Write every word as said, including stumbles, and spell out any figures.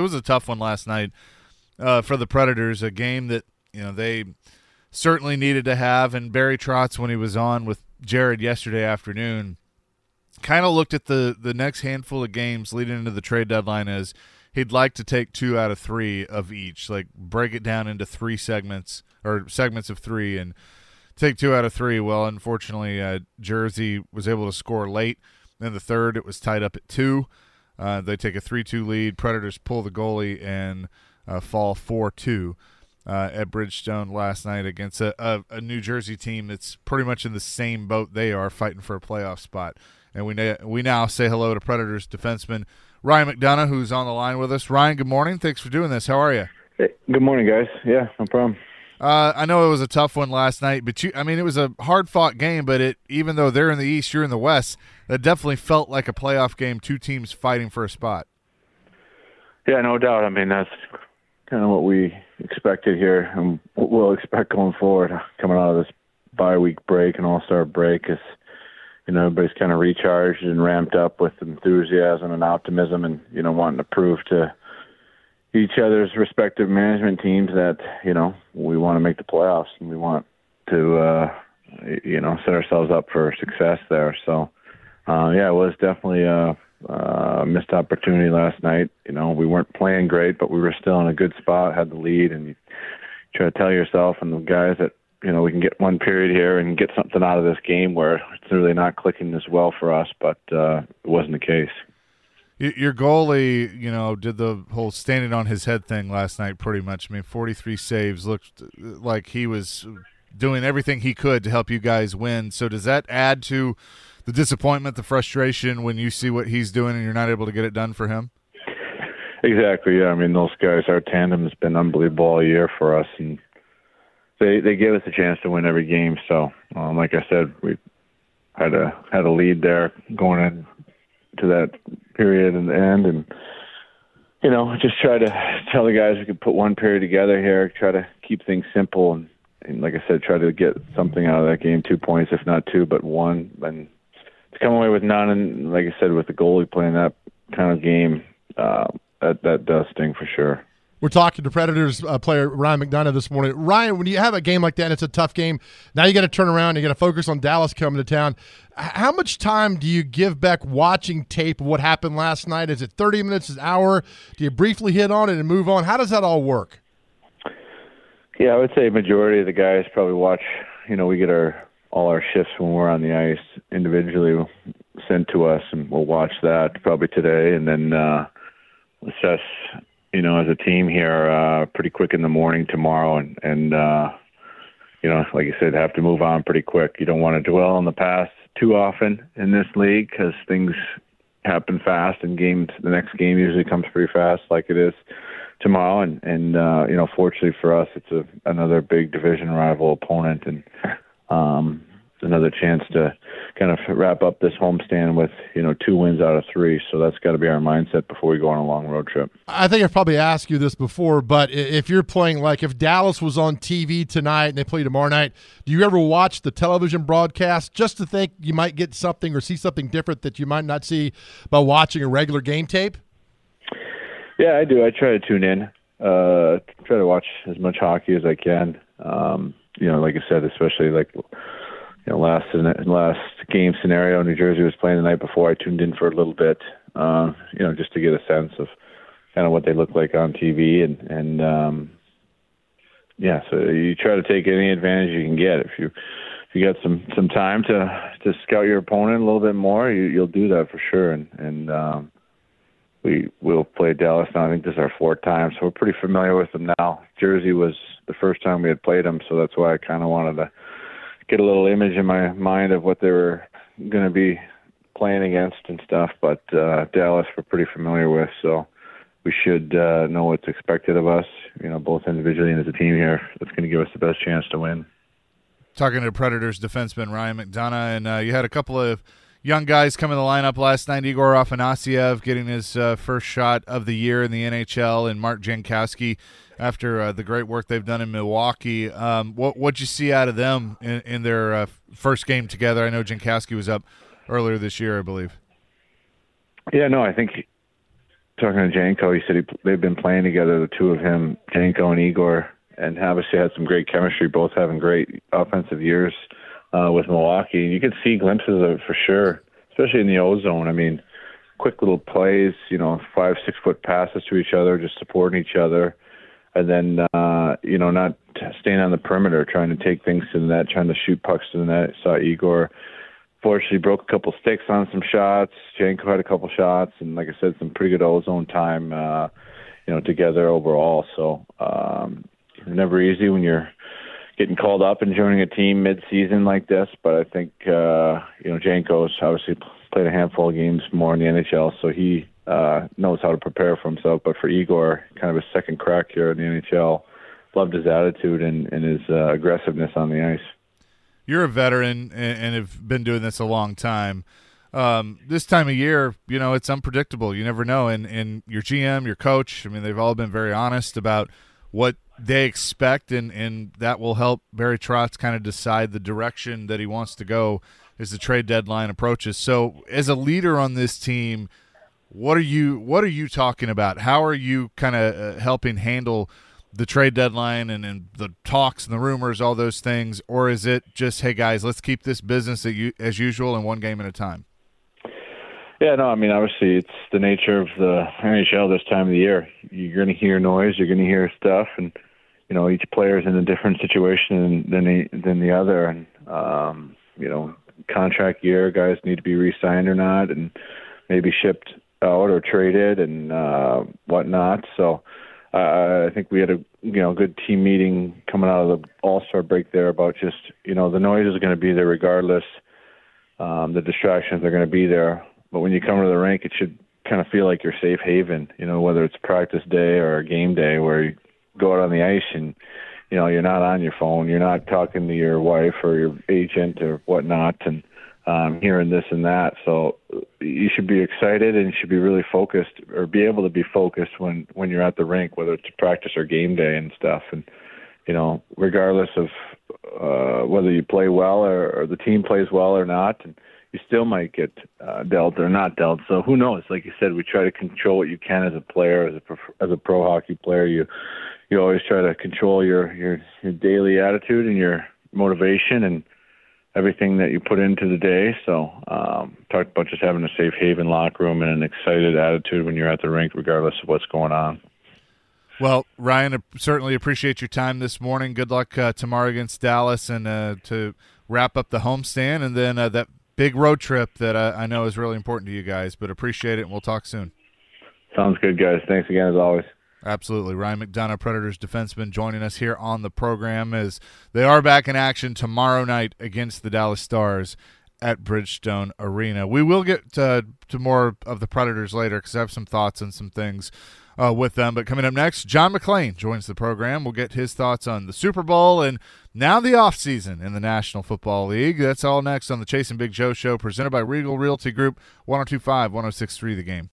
was a tough one last night uh, for the Predators, a game that, you know, they certainly needed to have. And Barry Trotz, when he was on with Jared yesterday afternoon, kind of looked at the, the next handful of games leading into the trade deadline as he'd like to take two out of three of each, like break it down into three segments or segments of three and take two out of three. Well, unfortunately, uh, Jersey was able to score late. In the third, it was tied up at two. Uh, they take a three two lead. Predators pull the goalie and uh, fall four two uh, at Bridgestone last night against a, a, a New Jersey team that's pretty much in the same boat they are, fighting for a playoff spot. And we na- we now say hello to Predators defenseman Ryan McDonagh, who's on the line with us. Ryan, good morning. Thanks for doing this. How are you? Hey, good morning, guys. Yeah, no problem. Uh, I know it was a tough one last night, but you, I mean, it was a hard-fought game, but it, even though they're in the East, you're in the West, that definitely felt like a playoff game, two teams fighting for a spot. Yeah, no doubt. I mean, that's kind of what we expected here, and what we'll expect going forward, coming out of this bye-week break and all-star break, is, you know, everybody's kind of recharged and ramped up with enthusiasm and optimism and, you know, wanting to prove to each other's respective management teams that, you know, we want to make the playoffs and we want to, uh, you know, set ourselves up for success there. So, uh, yeah, it was definitely a, a missed opportunity last night. You know, we weren't playing great, but we were still in a good spot, had the lead, and you try to tell yourself and the guys that, you know, we can get one period here and get something out of this game where it's really not clicking as well for us, but uh, it wasn't the case. Your goalie, you know, did the whole standing on his head thing last night pretty much. I mean, forty-three saves, looked like he was doing everything he could to help you guys win. So does that add to the disappointment, the frustration when you see what he's doing and you're not able to get it done for him? Exactly, yeah. I mean, those guys, our tandem has been unbelievable all year for us, and they they gave us a chance to win every game. So, um, like I said, we had a had a lead there going in to that period and the end, and you know, just try to tell the guys we could put one period together here, try to keep things simple, and, and like I said, try to get something out of that game, two points, if not two, but one, and to come away with none, and like I said, with the goalie playing that kind of game, uh, that that does sting for sure. We're talking to Predators uh, player Ryan McDonagh this morning. Ryan, when you have a game like that and it's a tough game, now you got to turn around, you got to focus on Dallas coming to town. How much time do you give back watching tape of what happened last night? Is it thirty minutes, an hour? Do you briefly hit on it and move on? How does that all work? Yeah, I would say majority of the guys probably watch, you know, we get our all our shifts when we're on the ice individually sent to us, and we'll watch that probably today, and then uh, assess, you know, as a team here, uh, pretty quick in the morning tomorrow, and, and uh, you know, like you said, have to move on pretty quick. You don't want to dwell on the past too often in this league because things happen fast, and games, the next game usually comes pretty fast, like it is tomorrow. And, and uh, you know, fortunately for us, it's a, another big division rival opponent, and um, another chance to kind of wrap up this homestand with, you know, two wins out of three. So that's got to be our mindset before we go on a long road trip. I think I've probably asked you this before, but if you're playing, like if Dallas was on T V tonight and they play tomorrow night, do you ever watch the television broadcast just to think you might get something or see something different that you might not see by watching a regular game tape? Yeah, I do. I try to tune in, uh, try to watch as much hockey as I can. Um, you know, like I said, especially like, you know, last last game scenario, New Jersey was playing the night before. I tuned in for a little bit, uh, you know, just to get a sense of kind of what they look like on T V, and and um, yeah, so you try to take any advantage you can get. If you if you got some some time to to scout your opponent a little bit more, you, you'll do that for sure. And and um, we will play Dallas now. I think this is our fourth time, so we're pretty familiar with them now. Jersey was the first time we had played them, so that's why I kind of wanted to get a little image in my mind of what they were going to be playing against and stuff. But uh, Dallas we're pretty familiar with, so we should uh, know what's expected of us, you know, both individually and as a team here. That's going to give us the best chance to win. Talking to Predators defenseman Ryan McDonagh, and uh, you had a couple of young guys come in the lineup last night. Igor Afanasyev getting his uh, first shot of the year in the N H L, and Mark Jankowski after uh, the great work they've done in Milwaukee. Um, what what'd you see out of them in, in their uh, first game together? I know Jankowski was up earlier this year, I believe. Yeah, no, I think talking to Janko, he said he, they've been playing together, the two of him, Janko and Igor, and obviously had some great chemistry, both having great offensive years uh, with Milwaukee. And you could see glimpses of it for sure, especially in the O-zone. I mean, quick little plays, you know, five, six-foot passes to each other, just supporting each other. And then, uh, you know, not staying on the perimeter, trying to take things to the net, trying to shoot pucks to the net. Saw Igor fortunately broke a couple sticks on some shots. Janko had a couple shots, and like I said, some pretty good O-zone time, uh, you know, together overall. So um, never easy when you're getting called up and joining a team mid-season like this. But I think, uh, you know, Janko's obviously played a handful of games more in the N H L, so he uh, knows how to prepare for himself. But for Igor, kind of a second crack here in the N H L, loved his attitude and, and his uh, aggressiveness on the ice. You're a veteran and, and have been doing this a long time. Um, this time of year, you know, it's unpredictable. You never know. And, and your G M, your coach, I mean, they've all been very honest about what they expect, and, and that will help Barry Trotz kind of decide the direction that he wants to go as the trade deadline approaches. So as a leader on this team, what are you what are you talking about? How are you kind of uh, helping handle the trade deadline and, and the talks and the rumors, all those things? Or is it just, hey, guys, let's keep this business as usual and one game at a time? Yeah, no, I mean, obviously it's the nature of the N H L this time of the year. You're going to hear noise, you're going to hear stuff, and, you know, each player is in a different situation than the, than the other. And, um, you know, contract year, guys need to be re-signed or not, and maybe shipped out or traded and uh, whatnot. So, Uh, I think we had a you know good team meeting coming out of the All-Star break there about just, you know, the noise is going to be there regardless. Um, the distractions are going to be there. But when you come to the rink, it should kind of feel like your safe haven, you know, whether it's practice day or a game day where you go out on the ice and, you know, you're not on your phone. You're not talking to your wife or your agent or whatnot and um, hearing this and that. So you should be excited and you should be really focused, or be able to be focused when, when you're at the rink, whether it's practice or game day and stuff. And, you know, regardless of uh, whether you play well or, or the team plays well or not, and you still might get uh, dealt or not dealt. So who knows? Like you said, we try to control what you can as a player, as a pro, as a pro hockey player. You you always try to control your, your, your daily attitude and your motivation and everything that you put into the day. So um, talked about just having a safe haven locker room and an excited attitude when you're at the rink, regardless of what's going on. Well, Ryan, I certainly appreciate your time this morning. Good luck uh, tomorrow against Dallas, and uh, to wrap up the homestand, and then uh, that big road trip that uh, I know is really important to you guys. But appreciate it, and we'll talk soon. Sounds good, guys. Thanks again, as always. Absolutely. Ryan McDonough, Predators defenseman, joining us here on the program as they are back in action tomorrow night against the Dallas Stars at Bridgestone Arena. We will get uh, to more of the Predators later because I have some thoughts and some things uh, with them. But coming up next, John McClain joins the program. We'll get his thoughts on the Super Bowl and now the offseason in the National Football League. That's all next on the Chasing Big Joe Show, presented by Regal Realty Group, one oh two point five, one oh six point three The Game.